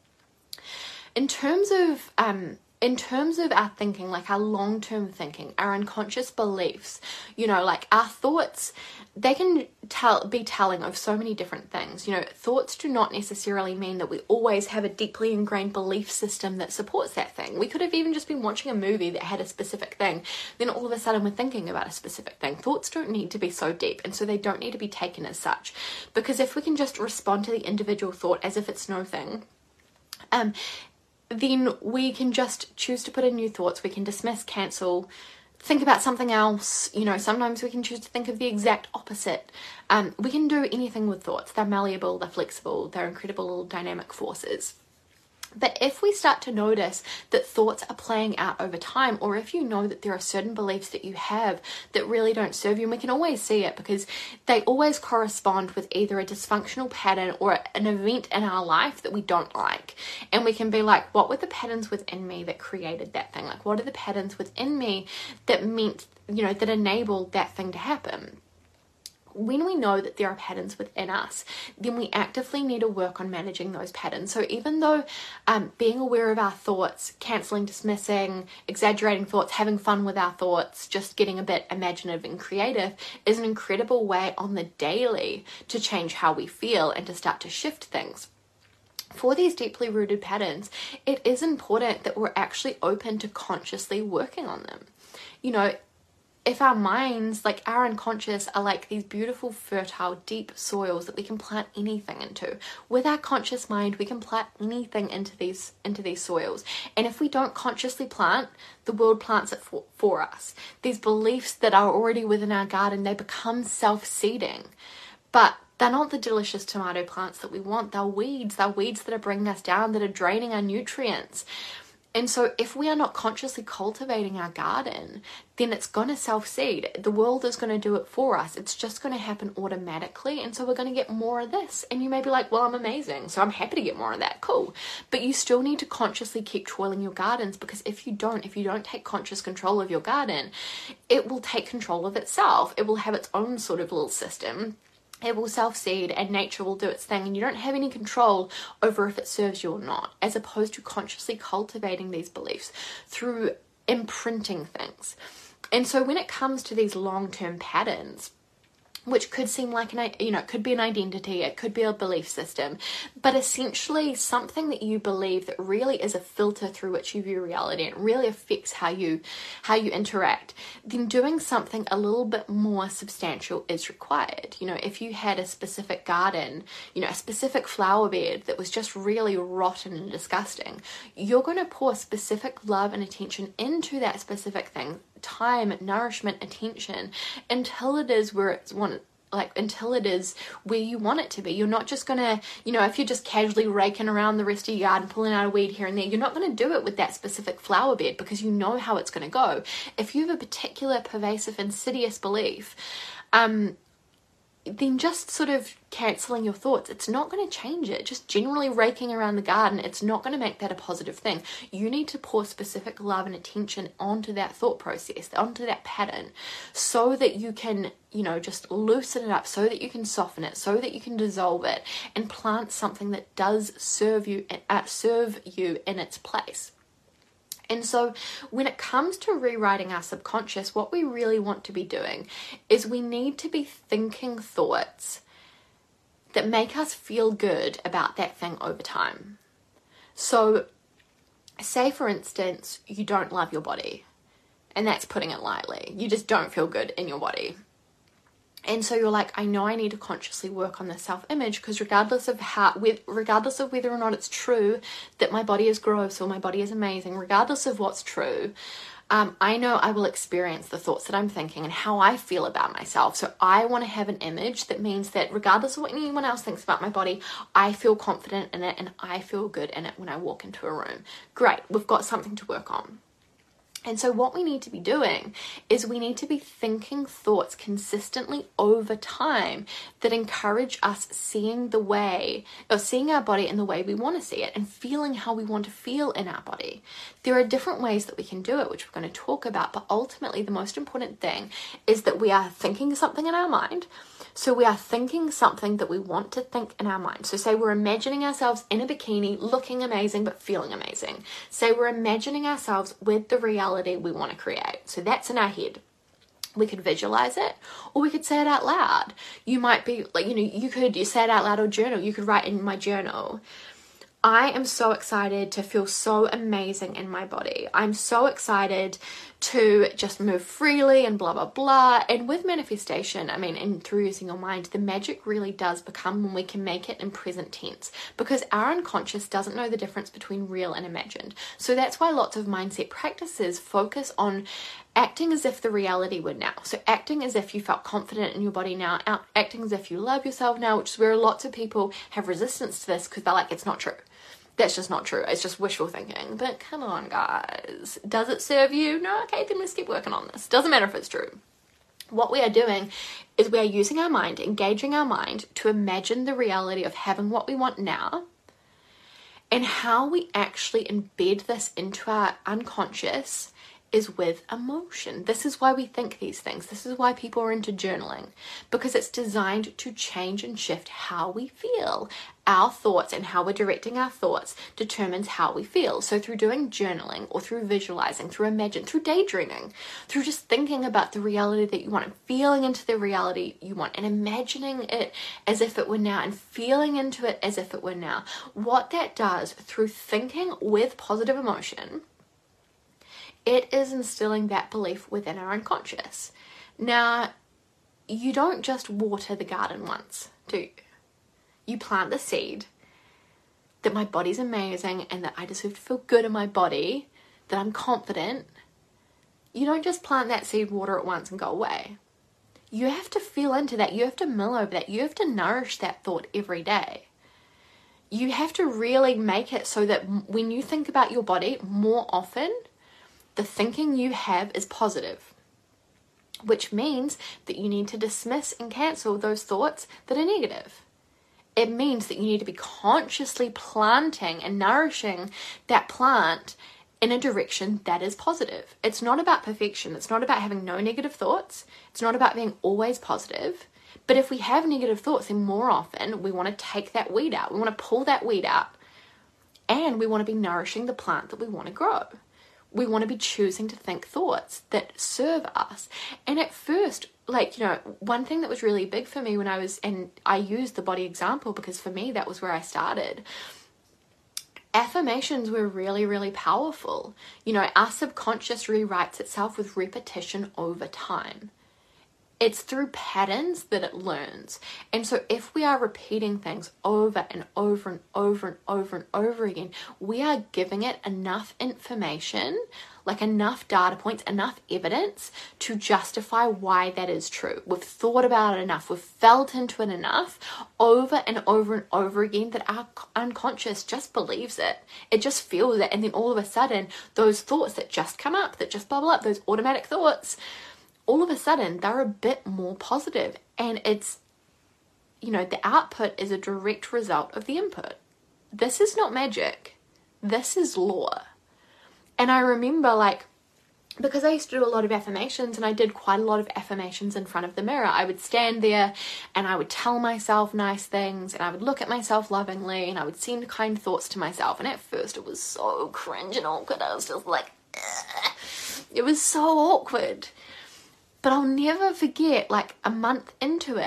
In terms of um, in terms of our thinking, like our long-term thinking, our unconscious beliefs, you know, like our thoughts, they can tell be telling of so many different things. You know, thoughts do not necessarily mean that we always have a deeply ingrained belief system that supports that thing. We could have even just been watching a movie that had a specific thing, then all of a sudden we're thinking about a specific thing. Thoughts don't need to be so deep, and so they don't need to be taken as such. Because if we can just respond to the individual thought as if it's no thing, um, then we can just choose to put in new thoughts. We can dismiss, cancel, think about something else. You know, sometimes we can choose to think of the exact opposite. Um, we can do anything with thoughts. They're malleable, they're flexible, they're incredible dynamic forces. But if we start to notice that thoughts are playing out over time, or if you know that there are certain beliefs that you have that really don't serve you, and we can always see it because they always correspond with either a dysfunctional pattern or an event in our life that we don't like. And we can be like, what were the patterns within me that created that thing? Like, what are the patterns within me that meant, you know, that enabled that thing to happen? When we know that there are patterns within us, then we actively need to work on managing those patterns. So even though um, being aware of our thoughts, cancelling, dismissing, exaggerating thoughts, having fun with our thoughts, just getting a bit imaginative and creative is an incredible way on the daily to change how we feel and to start to shift things. For these deeply rooted patterns, it is important that we're actually open to consciously working on them. You know, if our minds, like our unconscious, are like these beautiful, fertile, deep soils that we can plant anything into. With our conscious mind, we can plant anything into these into these soils. And if we don't consciously plant, the world plants it for, for us. These beliefs that are already within our garden, they become self-seeding. But they're not the delicious tomato plants that we want. They're weeds. They're weeds that are bringing us down, that are draining our nutrients. And so if we are not consciously cultivating our garden, then it's going to self-seed. The world is going to do it for us. It's just going to happen automatically. And so we're going to get more of this. And you may be like, well, I'm amazing, so I'm happy to get more of that. Cool. But you still need to consciously keep toiling your gardens, because if you don't, if you don't take conscious control of your garden, it will take control of itself. It will have its own sort of little system. It will self-seed and nature will do its thing, and you don't have any control over if it serves you or not, as opposed to consciously cultivating these beliefs through imprinting things. And so when it comes to these long-term patterns, which could seem like an, you know, it could be an identity, it could be a belief system, but essentially something that you believe that really is a filter through which you view reality and really affects how you, how you interact, then doing something a little bit more substantial is required. You know, if you had a specific garden, you know, a specific flower bed that was just really rotten and disgusting, you're going to pour specific love and attention into that specific thing, time, nourishment, attention, until it is where it's wanted, like until it is where you want it to be. You're not just gonna, you know, if you're just casually raking around the rest of your garden, pulling out a weed here and there, you're not gonna do it with that specific flower bed, because you know how it's gonna go. If you have a particular pervasive, insidious belief, um, then just sort of cancelling your thoughts, it's not going to change it. Just generally raking around the garden, it's not going to make that a positive thing. You need to pour specific love and attention onto that thought process, onto that pattern, so that you can, you know, just loosen it up, so that you can soften it, so that you can dissolve it and plant something that does serve you, uh, serve you in its place. And so when it comes to rewriting our subconscious, what we really want to be doing is we need to be thinking thoughts that make us feel good about that thing over time. So say, for instance, you don't love your body, and that's putting it lightly. You just don't feel good in your body. And so you're like, I know I need to consciously work on this self-image, because regardless of how, with, regardless of whether or not it's true that my body is gross or my body is amazing, regardless of what's true, um, I know I will experience the thoughts that I'm thinking and how I feel about myself. So I want to have an image that means that regardless of what anyone else thinks about my body, I feel confident in it and I feel good in it when I walk into a room. Great, we've got something to work on. And so what we need to be doing is we need to be thinking thoughts consistently over time that encourage us seeing the way, or seeing our body in the way we want to see it and feeling how we want to feel in our body. There are different ways that we can do it, which we're going to talk about, but ultimately the most important thing is that we are thinking something in our mind. So we are thinking something that we want to think in our mind. So say we're imagining ourselves in a bikini, looking amazing, but feeling amazing. Say we're imagining ourselves with the reality we want to create. So that's in our head. We could visualize it, or we could say it out loud. You might be like, you know, you could you say it out loud or journal. You could write in my journal, I am so excited to feel so amazing in my body. I'm so excited to just move freely and blah, blah, blah. And with manifestation, I mean, and through using your mind, the magic really does become when we can make it in present tense, because our unconscious doesn't know the difference between real and imagined. So that's why lots of mindset practices focus on acting as if the reality were now. So acting as if you felt confident in your body now, acting as if you love yourself now, which is where lots of people have resistance to this because they're like, it's not true. That's just not true. It's just wishful thinking. But come on, guys. Does it serve you? No? Okay, then let's keep working on this. Doesn't matter if it's true. What we are doing is we are using our mind, engaging our mind to imagine the reality of having what we want now, and how we actually embed this into our unconscious is with emotion. This is why we think these things. This is why people are into journaling, because it's designed to change and shift how we feel. Our thoughts and how we're directing our thoughts determines how we feel. So through doing journaling, or through visualizing, through imagine, through daydreaming, through just thinking about the reality that you want and feeling into the reality you want and imagining it as if it were now and feeling into it as if it were now, what that does through thinking with positive emotion, it is instilling that belief within our unconscious. Now, you don't just water the garden once, do you? You plant the seed that my body's amazing and that I deserve to feel good in my body, that I'm confident. You don't just plant that seed, water it once and go away. You have to feel into that. You have to mill over that. You have to nourish that thought every day. You have to really make it so that when you think about your body more often, the thinking you have is positive, which means that you need to dismiss and cancel those thoughts that are negative. It means that you need to be consciously planting and nourishing that plant in a direction that is positive. It's not about perfection. It's not about having no negative thoughts. It's not about being always positive. But if we have negative thoughts, then more often we want to take that weed out. We want to pull that weed out, and we want to be nourishing the plant that we want to grow. We want to be choosing to think thoughts that serve us. And at first, like, you know, one thing that was really big for me when I was, and I used the body example because for me that was where I started. Affirmations were really, really powerful. You know, our subconscious rewrites itself with repetition over time. It's through patterns that it learns. And so if we are repeating things over and over and over and over and over again, we are giving it enough information, like enough data points, enough evidence to justify why that is true. We've thought about it enough. We've felt into it enough over and over and over again that our unconscious just believes it. It just feels it. And then all of a sudden, those thoughts that just come up, that just bubble up, those automatic thoughts, all of a sudden they're a bit more positive, and it's, you know, the output is a direct result of the input. This is not magic. This is law. And I remember, like, because I used to do a lot of affirmations, and I did quite a lot of affirmations in front of the mirror. I would stand there and I would tell myself nice things, and I would look at myself lovingly, and I would send kind thoughts to myself. And at first it was so cringe and awkward. I was just like, ugh. It was so awkward. But I'll never forget, like a month into it,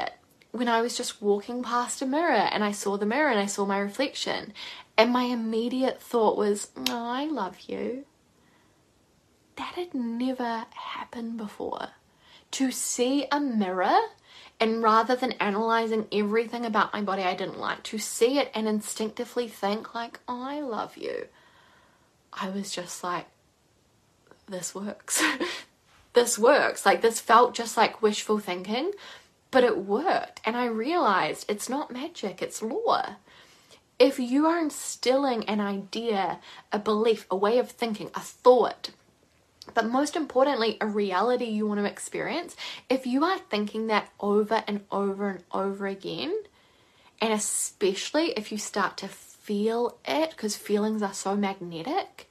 when I was just walking past a mirror and I saw the mirror and I saw my reflection, and my immediate thought was, oh, I love you. That had never happened before. To see a mirror, and rather than analysing everything about my body I didn't like, to see it and instinctively think like, oh, I love you. I was just like, this works. This works. Like, this felt just like wishful thinking, but it worked. And I realised it's not magic, it's law. If you are instilling an idea, a belief, a way of thinking, a thought, but most importantly, a reality you want to experience, if you are thinking that over and over and over again, and especially if you start to feel it, because feelings are so magnetic,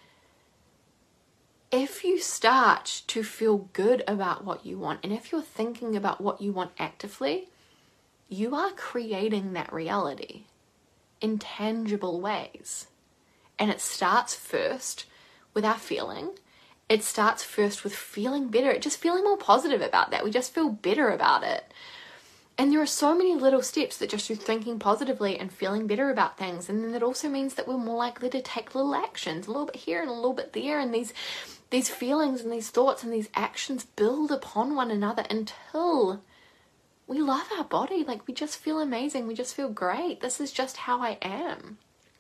if you start to feel good about what you want, and if you're thinking about what you want actively, you are creating that reality in tangible ways. And it starts first with our feeling. It starts first with feeling better, just feeling more positive about that. We just feel better about it. And there are so many little steps that just through thinking positively and feeling better about things. And then it also means that we're more likely to take little actions, a little bit here and a little bit there. And these, these feelings and these thoughts and these actions build upon one another until we love our body. Like, we just feel amazing. We just feel great. This is just how I am.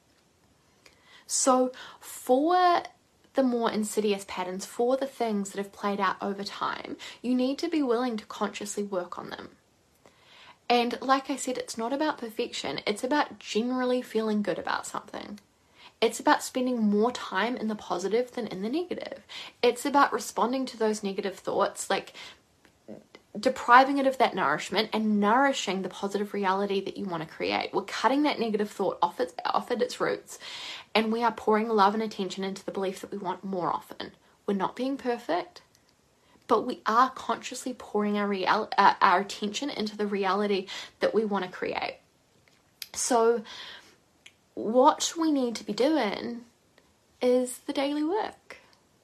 So for the more insidious patterns, for the things that have played out over time, you need to be willing to consciously work on them. And like I said, it's not about perfection. It's about generally feeling good about something. It's about spending more time in the positive than in the negative. It's about responding to those negative thoughts, like depriving it of that nourishment and nourishing the positive reality that you want to create. We're cutting that negative thought off, its, off at its roots, and we are pouring love and attention into the belief that we want more often. We're not being perfect, but we are consciously pouring our, real, uh, our attention into the reality that we want to create. So what we need to be doing is the daily work.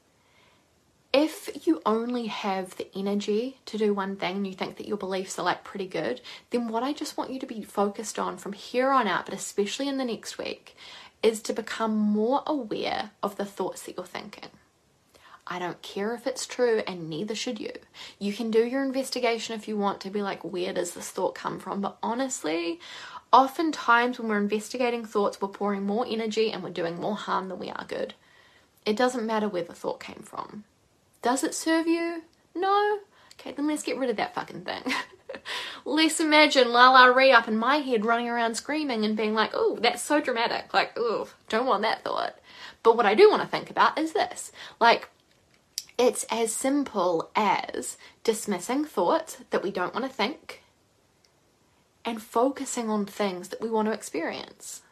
If you only have the energy to do one thing and you think that your beliefs are like pretty good, then what I just want you to be focused on from here on out, but especially in the next week, is to become more aware of the thoughts that you're thinking. I don't care if it's true, and neither should you. You can do your investigation if you want to be like, where does this thought come from? But honestly, oftentimes when we're investigating thoughts, we're pouring more energy and we're doing more harm than we are good. It doesn't matter where the thought came from. Does it serve you? No? Okay, then let's get rid of that fucking thing. Let's imagine Lala Ree up in my head running around screaming and being like, oh, that's so dramatic. Like, oh, don't want that thought. But what I do want to think about is this. Like, it's as simple as dismissing thoughts that we don't want to think and focusing on things that we want to experience.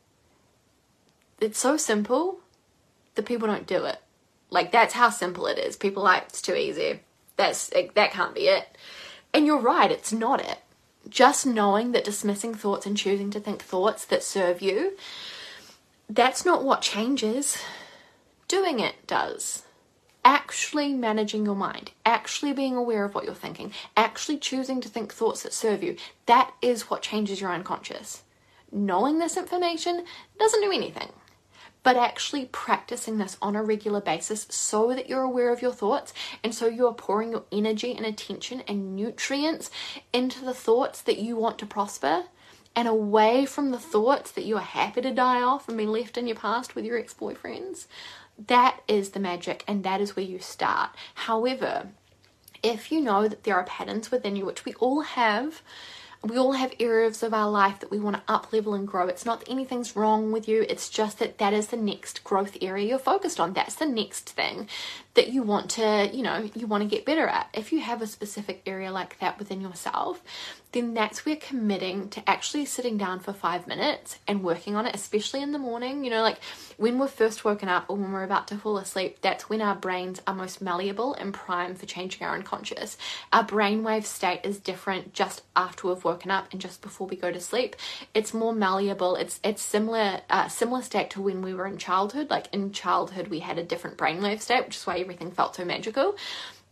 It's so simple that people don't do it. Like, that's how simple it is. People are like, it's too easy. That's that can't be it. And you're right, it's not it. Just knowing that dismissing thoughts and choosing to think thoughts that serve you, that's not what changes. Doing it does. Actually managing your mind, actually being aware of what you're thinking, actually choosing to think thoughts that serve you, that is what changes your unconscious. Knowing this information doesn't do anything. But actually practicing this on a regular basis so that you're aware of your thoughts and so you're pouring your energy and attention and nutrients into the thoughts that you want to prosper and away from the thoughts that you are happy to die off and be left in your past with your ex-boyfriends. That is the magic, and that is where you start. However, if you know that there are patterns within you, which we all have, we all have areas of our life that we want to up level and grow. It's not that anything's wrong with you. It's just that that is the next growth area you're focused on. That's the next thing that you want to, you know, you want to get better at. If you have a specific area like that within yourself, then that's where committing to actually sitting down for five minutes and working on it, especially in the morning, you know, like when we're first woken up or when we're about to fall asleep, that's when our brains are most malleable and prime for changing our unconscious. Our brainwave state is different just after we've woken up and just before we go to sleep. It's more malleable. It's it's similar uh, similar state to when we were in childhood. Like in childhood, we had a different brainwave state, which is why everything felt so magical.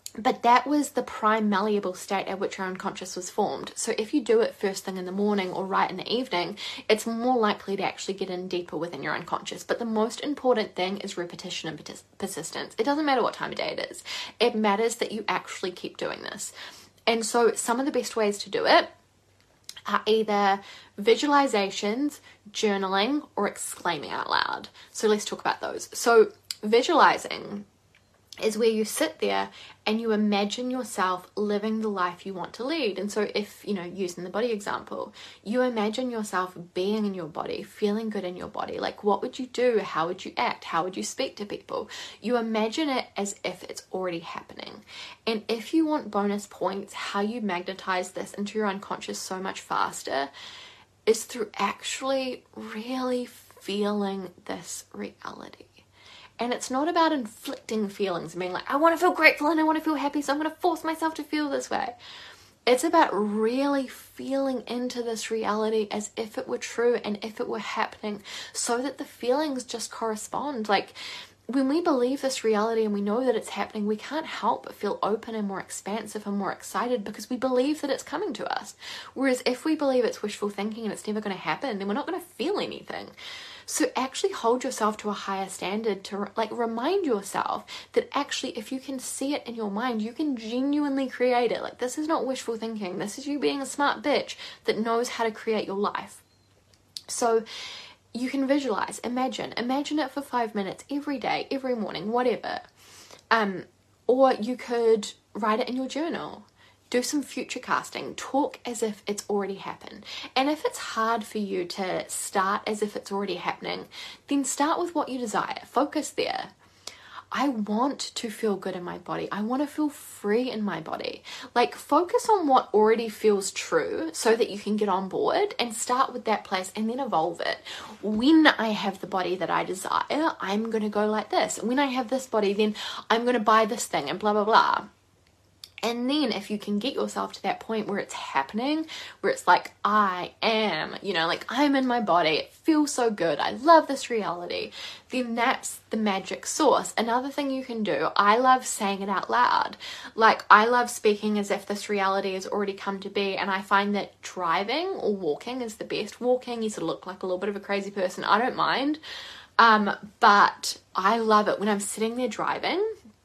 But that was the prime malleable state at which our unconscious was formed. So if you do it first thing in the morning or right in the evening, it's more likely to actually get in deeper within your unconscious. But the most important thing is repetition and pers- persistence. It doesn't matter what time of day it is. It matters that you actually keep doing this. And so some of the best ways to do it are either visualizations, journaling, or exclaiming out loud. So let's talk about those. So visualizing is where you sit there and you imagine yourself living the life you want to lead. And so if, you know, using the body example, you imagine yourself being in your body, feeling good in your body. Like, what would you do? How would you act? How would you speak to people? You imagine it as if it's already happening. And if you want bonus points, how you magnetize this into your unconscious so much faster is through actually really feeling this reality. And it's not about inflicting feelings and being like, I want to feel grateful and I want to feel happy, so I'm going to force myself to feel this way. It's about really feeling into this reality as if it were true and if it were happening, so that the feelings just correspond. Like, when we believe this reality and we know that it's happening, we can't help but feel open and more expansive and more excited because we believe that it's coming to us. Whereas if we believe it's wishful thinking and it's never going to happen, then we're not going to feel anything. So actually hold yourself to a higher standard to like remind yourself that actually if you can see it in your mind, you can genuinely create it. Like, this is not wishful thinking. This is you being a smart bitch that knows how to create your life. So you can visualize, imagine, imagine it for five minutes every day, every morning, whatever. Um, or you could write it in your journal. Do some future casting. Talk as if it's already happened. And if it's hard for you to start as if it's already happening, then start with what you desire. Focus there. I want to feel good in my body. I want to feel free in my body. Like, focus on what already feels true so that you can get on board and start with that place and then evolve it. When I have the body that I desire, I'm going to go like this. When I have this body, then I'm going to buy this thing and blah, blah, blah. And then if you can get yourself to that point where it's happening, where it's like, I am, you know, like I'm in my body, it feels so good, I love this reality, then that's the magic sauce. Another thing you can do, I love saying it out loud. Like, I love speaking as if this reality has already come to be, and I find that driving or walking is the best. Walking, you sort of look like a little bit of a crazy person. I don't mind. Um, but I love it when I'm sitting there driving.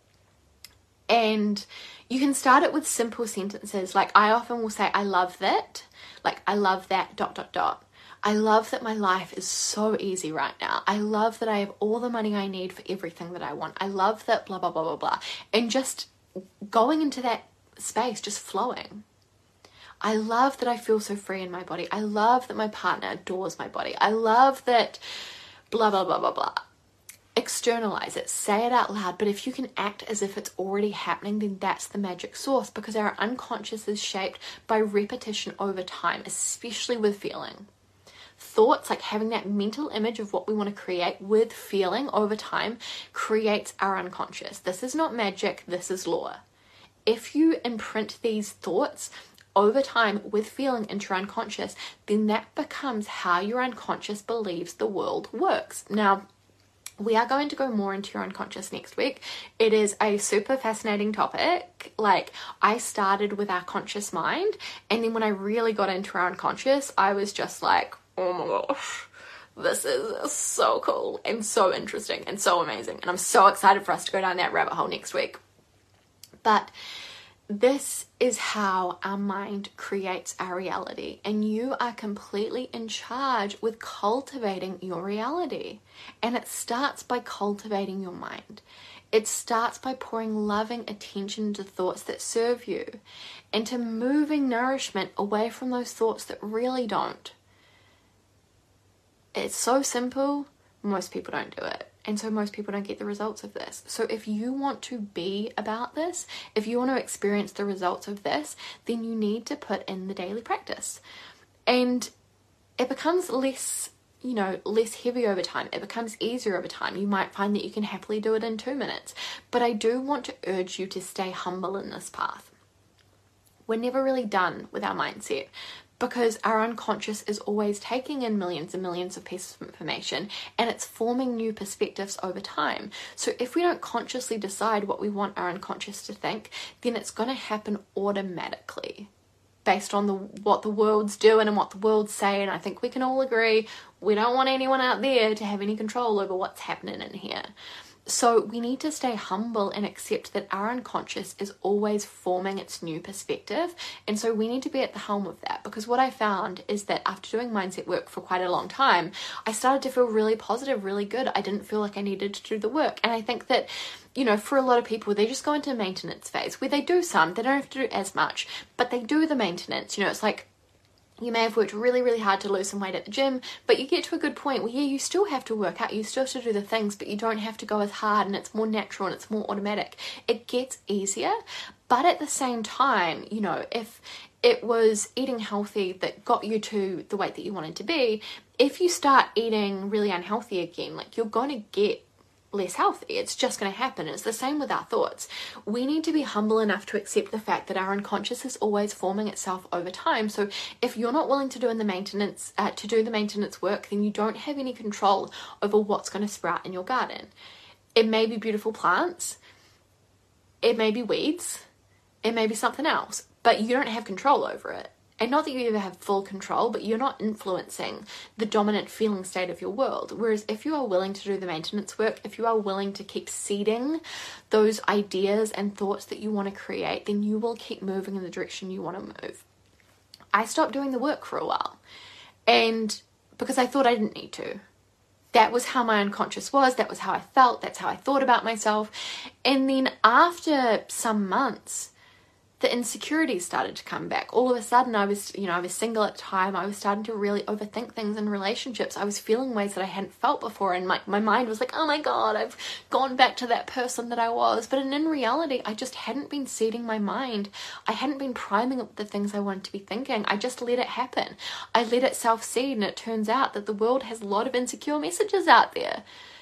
And you can start it with simple sentences. Like, I often will say, I love that. Like, I love that, dot, dot, dot. I love that my life is so easy right now. I love that I have all the money I need for everything that I want. I love that, blah, blah, blah, blah, blah. And just going into that space, just flowing. I love that I feel so free in my body. I love that my partner adores my body. I love that, blah, blah, blah, blah, blah. Externalize it, say it out loud. But if you can act as if it's already happening, then that's the magic sauce, because our unconscious is shaped by repetition over time, especially with feeling. Thoughts, like having that mental image of what we want to create with feeling over time, creates our unconscious. This is not magic, this is law. If you imprint these thoughts over time with feeling into your unconscious, then that becomes how your unconscious believes the world works. Now, we are going to go more into your unconscious next week. It is a super fascinating topic. Like, I started with our conscious mind, and then when I really got into our unconscious, I was just like, oh my gosh, this is so cool and so interesting and so amazing. And I'm so excited for us to go down that rabbit hole next week. But this is how our mind creates our reality, and you are completely in charge with cultivating your reality. And it starts by cultivating your mind. It starts by pouring loving attention to thoughts that serve you, and to moving nourishment away from those thoughts that really don't. It's so simple, most people don't do it. And so most people don't get the results of this. So if you want to be about this, if you want to experience the results of this, then you need to put in the daily practice. And it becomes less, you know, less heavy over time. It becomes easier over time. You might find that you can happily do it in two minutes. But I do want to urge you to stay humble in this path. We're never really done with our mindset, because our unconscious is always taking in millions and millions of pieces of information, and it's forming new perspectives over time. So if we don't consciously decide what we want our unconscious to think, then it's going to happen automatically based on the what the world's doing and what the world's saying. And I think we can all agree we don't want anyone out there to have any control over what's happening in here. So we need to stay humble and accept that our unconscious is always forming its new perspective. And so we need to be at the helm of that, because what I found is that after doing mindset work for quite a long time, I started to feel really positive, really good. I didn't feel like I needed to do the work. And I think that, you know, for a lot of people, they just go into a maintenance phase where they do some, they don't have to do as much, but they do the maintenance. You know, it's like, you may have worked really, really hard to lose some weight at the gym, but you get to a good point where, yeah, you still have to work out, you still have to do the things, but you don't have to go as hard, and it's more natural and it's more automatic. It gets easier, but at the same time, you know, if it was eating healthy that got you to the weight that you wanted to be, if you start eating really unhealthy again, like, you're going to get less healthy. It's just going to happen. It's the same with our thoughts. We need to be humble enough to accept the fact that our unconscious is always forming itself over time. So if you're not willing to do in the maintenance uh, to do the maintenance work, then you don't have any control over what's going to sprout in your garden. It may be beautiful plants, it may be weeds, it may be something else, but you don't have control over it. And not that you ever have full control, but you're not influencing the dominant feeling state of your world. Whereas if you are willing to do the maintenance work, if you are willing to keep seeding those ideas and thoughts that you want to create, then you will keep moving in the direction you want to move. I stopped doing the work for a while, and because I thought I didn't need to. That was how my unconscious was. That was how I felt. That's how I thought about myself. And then after some months, the insecurities started to come back. All of a sudden, I was, you know, I was single at the time. I was starting to really overthink things in relationships. I was feeling ways that I hadn't felt before. And my, my mind was like, oh my God, I've gone back to that person that I was. But in, in reality, I just hadn't been seeding my mind. I hadn't been priming it with the things I wanted to be thinking. I just let it happen. I let it self-seed. And it turns out that the world has a lot of insecure messages out there.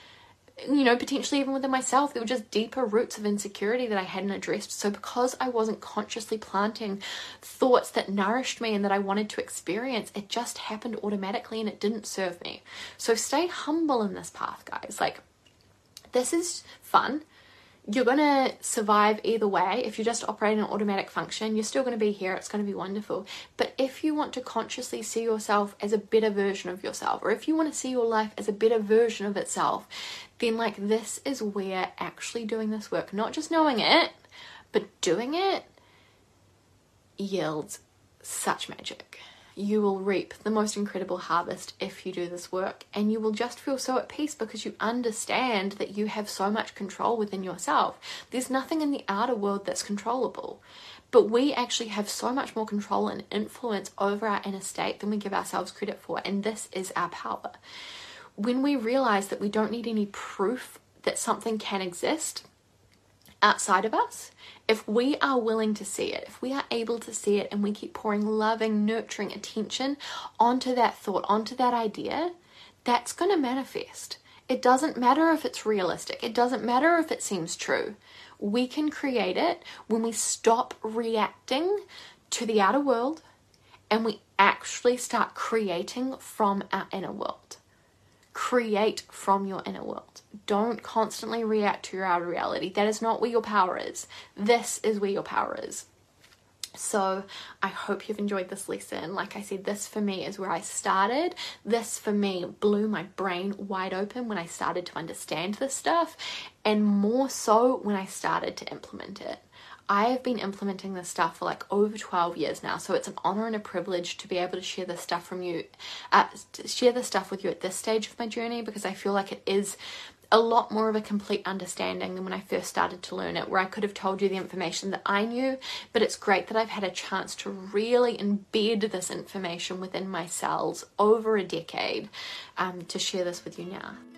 You know, potentially even within myself, there were just deeper roots of insecurity that I hadn't addressed. So because I wasn't consciously planting thoughts that nourished me and that I wanted to experience, it just happened automatically and it didn't serve me. So stay humble in this path, guys. Like, this is fun. You're going to survive either way. If you just operate in an automatic function, you're still going to be here. It's going to be wonderful. But if you want to consciously see yourself as a better version of yourself, or if you want to see your life as a better version of itself, then like this is where actually doing this work, not just knowing it, but doing it, yields such magic. You will reap the most incredible harvest if you do this work, and you will just feel so at peace because you understand that you have so much control within yourself. There's nothing in the outer world that's controllable, but we actually have so much more control and influence over our inner state than we give ourselves credit for, and this is our power. When we realize that we don't need any proof that something can exist outside of us, if we are willing to see it, if we are able to see it and we keep pouring loving, nurturing attention onto that thought, onto that idea, that's going to manifest. It doesn't matter if it's realistic. It doesn't matter if it seems true. We can create it when we stop reacting to the outer world and we actually start creating from our inner world. Create from your inner world. Don't constantly react to your outer reality. That is not where your power is. This is where your power is. So I hope you've enjoyed this lesson. Like I said, this for me is where I started. This for me blew my brain wide open when I started to understand this stuff, and more so when I started to implement it. I have been implementing this stuff for like over twelve years now, so it's an honor and a privilege to be able to share this stuff from you, uh, share this stuff with you at this stage of my journey, because I feel like it is a lot more of a complete understanding than when I first started to learn it, where I could have told you the information that I knew, but it's great that I've had a chance to really embed this information within my cells over a decade um, to share this with you now.